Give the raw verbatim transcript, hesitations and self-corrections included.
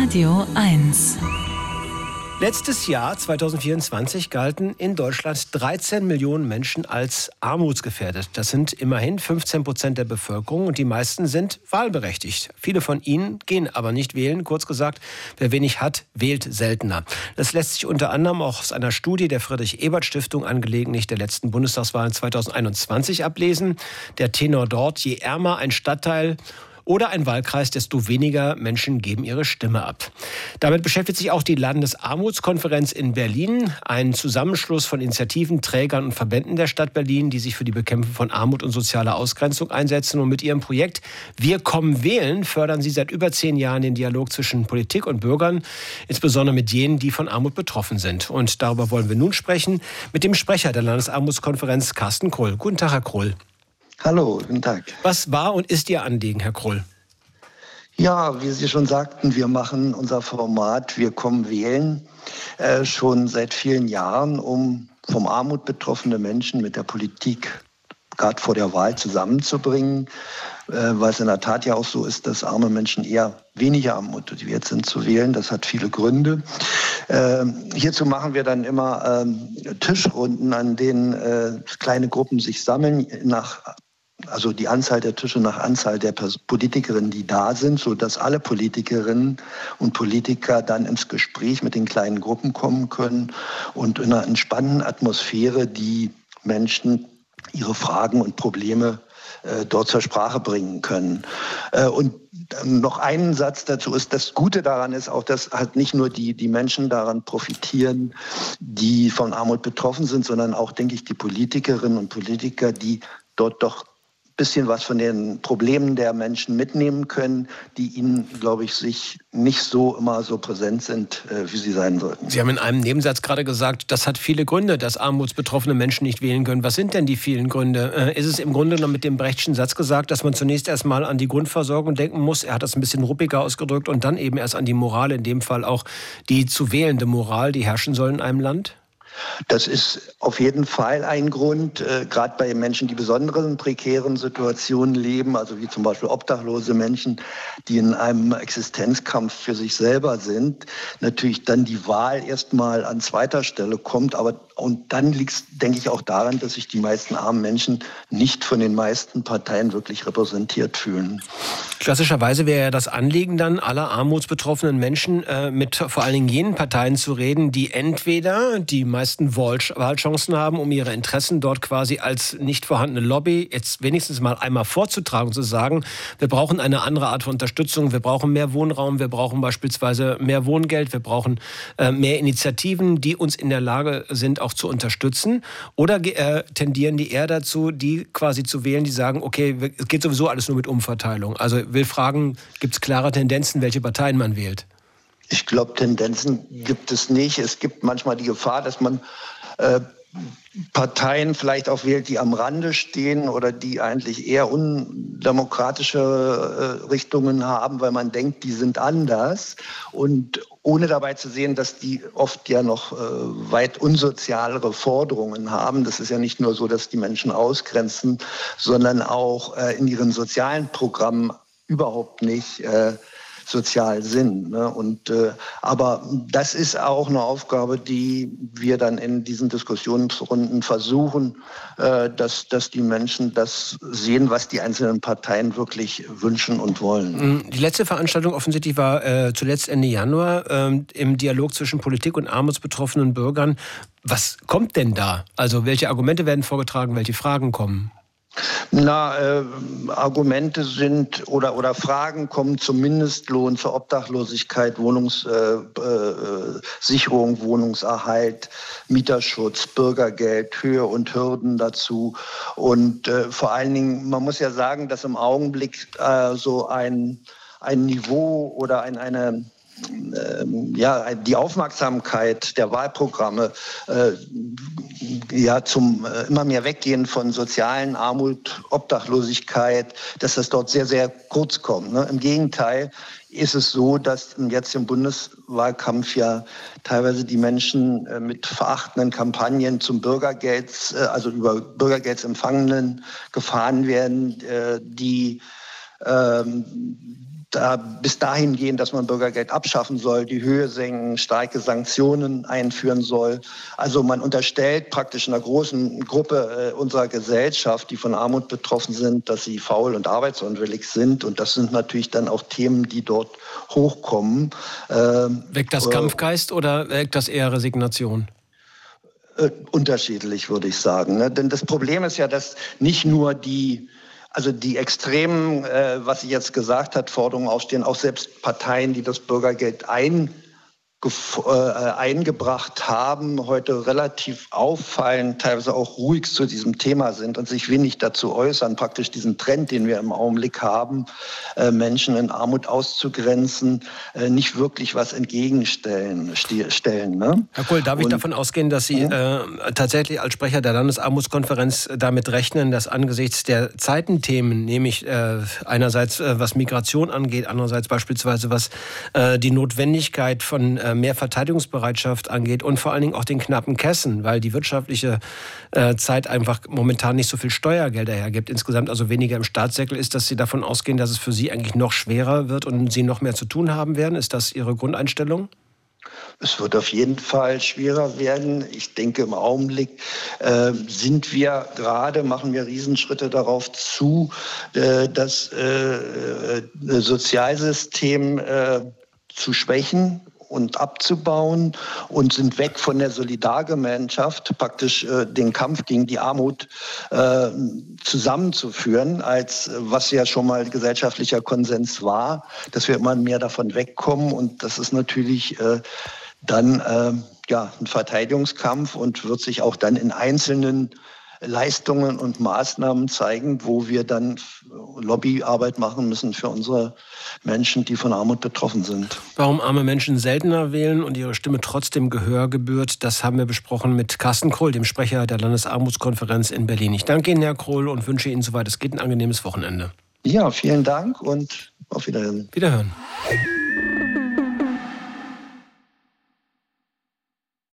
Radio eins. Letztes Jahr, zweitausendvierundzwanzig, galten in Deutschland dreizehn Millionen Menschen als armutsgefährdet. Das sind immerhin fünfzehn Prozent der Bevölkerung und die meisten sind wahlberechtigt. Viele von ihnen gehen aber nicht wählen. Kurz gesagt, wer wenig hat, wählt seltener. Das lässt sich unter anderem auch aus einer Studie der Friedrich-Ebert-Stiftung angelegentlich der letzten Bundestagswahlen zweitausendeinundzwanzig ablesen. Der Tenor dort: Je ärmer ein Stadtteil oder ein Wahlkreis, desto weniger Menschen geben ihre Stimme ab. Damit beschäftigt sich auch die Landesarmutskonferenz in Berlin, ein Zusammenschluss von Initiativen, Trägern und Verbänden der Stadt Berlin, die sich für die Bekämpfung von Armut und sozialer Ausgrenzung einsetzen. Und mit ihrem Projekt Wir kommen wählen fördern sie seit über zehn Jahren den Dialog zwischen Politik und Bürgern, insbesondere mit jenen, die von Armut betroffen sind. Und darüber wollen wir nun sprechen mit dem Sprecher der Landesarmutskonferenz, Carsten Krull. Guten Tag, Herr Krull. Hallo, guten Tag. Was war und ist Ihr Anliegen, Herr Krull? Ja, wie Sie schon sagten, wir machen unser Format Wir kommen wählen äh, schon seit vielen Jahren, um vom Armut betroffene Menschen mit der Politik gerade vor der Wahl zusammenzubringen, äh, weil es in der Tat ja auch so ist, dass arme Menschen eher weniger motiviert sind zu wählen. Das hat viele Gründe. Äh, hierzu machen wir dann immer äh, Tischrunden, an denen äh, kleine Gruppen sich sammeln, nach also die Anzahl der Tische nach Anzahl der Politikerinnen, die da sind, sodass alle Politikerinnen und Politiker dann ins Gespräch mit den kleinen Gruppen kommen können und in einer entspannten Atmosphäre die Menschen ihre Fragen und Probleme äh, dort zur Sprache bringen können. Äh, und noch einen Satz dazu ist: Das Gute daran ist auch, dass halt nicht nur die, die Menschen daran profitieren, die von Armut betroffen sind, sondern auch, denke ich, die Politikerinnen und Politiker, die dort doch bisschen was von den Problemen der Menschen mitnehmen können, die ihnen, glaube ich, sich nicht so immer so präsent sind, äh, wie sie sein sollten. Sie haben in einem Nebensatz gerade gesagt, das hat viele Gründe, dass armutsbetroffene Menschen nicht wählen können. Was sind denn die vielen Gründe? Äh, ist es im Grunde noch mit dem Brechtschen Satz gesagt, dass man zunächst erstmal an die Grundversorgung denken muss? Er hat das ein bisschen ruppiger ausgedrückt und dann eben erst an die Moral, in dem Fall auch die zu wählende Moral, die herrschen soll in einem Land? Das ist auf jeden Fall ein Grund, äh, gerade bei Menschen, die besonderen prekären Situationen leben, also wie zum Beispiel obdachlose Menschen, die in einem Existenzkampf für sich selber sind, natürlich dann die Wahl erstmal an zweiter Stelle kommt. Aber und dann liegt es, denke ich, auch daran, dass sich die meisten armen Menschen nicht von den meisten Parteien wirklich repräsentiert fühlen. Klassischerweise wäre ja das Anliegen dann aller armutsbetroffenen Menschen, äh, mit vor allen Dingen jenen Parteien zu reden, die entweder die meisten Wahlchancen haben, um ihre Interessen dort quasi als nicht vorhandene Lobby jetzt wenigstens mal einmal vorzutragen und zu sagen, wir brauchen eine andere Art von Unterstützung, wir brauchen mehr Wohnraum, wir brauchen beispielsweise mehr Wohngeld, wir brauchen äh, mehr Initiativen, die uns in der Lage sind, auch zu unterstützen. Oder äh, tendieren die eher dazu, die quasi zu wählen, die sagen, okay, es geht sowieso alles nur mit Umverteilung. Also ich will fragen, gibt es klare Tendenzen, welche Parteien man wählt? Ich glaube, Tendenzen gibt es nicht. Es gibt manchmal die Gefahr, dass man äh, Parteien vielleicht auch wählt, die am Rande stehen oder die eigentlich eher undemokratische äh, Richtungen haben, weil man denkt, die sind anders. Und ohne dabei zu sehen, dass die oft ja noch äh, weit unsozialere Forderungen haben. Das ist ja nicht nur so, dass die Menschen ausgrenzen, sondern auch äh, in ihren sozialen Programmen überhaupt nicht äh, sozial sind. Ne? Und, äh, aber das ist auch eine Aufgabe, die wir dann in diesen Diskussionsrunden versuchen, äh, dass, dass die Menschen das sehen, was die einzelnen Parteien wirklich wünschen und wollen. Die letzte Veranstaltung offensichtlich war äh, zuletzt Ende Januar äh, im Dialog zwischen Politik und armutsbetroffenen Bürgern. Was kommt denn da? Also welche Argumente werden vorgetragen, welche Fragen kommen? Na, äh, Argumente sind oder, oder Fragen kommen zum Mindestlohn, zur Obdachlosigkeit, Wohnungssicherung, äh, äh, Wohnungserhalt, Mieterschutz, Bürgergeld, Höhe und Hürden dazu. Und äh, vor allen Dingen, man muss ja sagen, dass im Augenblick äh, so ein, ein Niveau oder ein, eine ja, die Aufmerksamkeit der Wahlprogramme äh, ja, zum äh, immer mehr Weggehen von sozialen Armut, Obdachlosigkeit, dass das dort sehr, sehr kurz kommt. Ne? Im Gegenteil ist es so, dass jetzt im Bundeswahlkampf ja teilweise die Menschen äh, mit verachtenden Kampagnen zum Bürgergeld, äh, also über Bürgergeldsempfangenen gefahren werden, äh, die ähm, da bis dahin gehen, dass man Bürgergeld abschaffen soll, die Höhe senken, starke Sanktionen einführen soll. Also man unterstellt praktisch einer großen Gruppe äh, unserer Gesellschaft, die von Armut betroffen sind, dass sie faul und arbeitsunwillig sind. Und das sind natürlich dann auch Themen, die dort hochkommen. Ähm, weckt das Kampfgeist äh, oder weckt das eher Resignation? Äh, unterschiedlich, würde ich sagen. Ne? Denn das Problem ist ja, dass nicht nur die Also die extremen, äh, was sie jetzt gesagt hat, Forderungen aufstehen, auch selbst Parteien, die das Bürgergeld ein, äh, eingebracht haben, heute relativ auffallend, teilweise auch ruhig zu diesem Thema sind und sich wenig dazu äußern, praktisch diesen Trend, den wir im Augenblick haben, äh, Menschen in Armut auszugrenzen, äh, nicht wirklich was entgegenstellen. Stellen, ne? Herr Kohl, darf ich und, davon ausgehen, dass Sie äh, tatsächlich als Sprecher der Landesarmutskonferenz damit rechnen, dass angesichts der Zeitenthemen, nämlich äh, einerseits äh, was Migration angeht, andererseits beispielsweise was äh, die Notwendigkeit von äh, mehr Verteidigungsbereitschaft angeht und vor allen Dingen auch den knappen Kassen, weil die wirtschaftliche äh, Zeit einfach momentan nicht so viel Steuergelder hergibt, insgesamt also weniger im Staatssäckel ist, dass Sie davon ausgehen, dass es für Sie eigentlich noch schwerer wird und Sie noch mehr zu tun haben werden? Ist das Ihre Grundeinstellung? Es wird auf jeden Fall schwerer werden. Ich denke, im Augenblick äh, sind wir gerade, machen wir Riesenschritte darauf zu, äh, das äh, Sozialsystem äh, zu schwächen und abzubauen und sind weg von der Solidargemeinschaft, praktisch äh, den Kampf gegen die Armut äh, zusammenzuführen, als was ja schon mal gesellschaftlicher Konsens war, dass wir immer mehr davon wegkommen. Und das ist natürlich äh, dann äh, ja, ein Verteidigungskampf und wird sich auch dann in einzelnen Leistungen und Maßnahmen zeigen, wo wir dann Lobbyarbeit machen müssen für unsere Menschen, die von Armut betroffen sind. Warum arme Menschen seltener wählen und ihre Stimme trotzdem Gehör gebührt, das haben wir besprochen mit Carsten Krohl, dem Sprecher der Landesarmutskonferenz in Berlin. Ich danke Ihnen, Herr Krohl, und wünsche Ihnen, soweit es geht, ein angenehmes Wochenende. Ja, vielen Dank und auf Wiederhören. Wiederhören.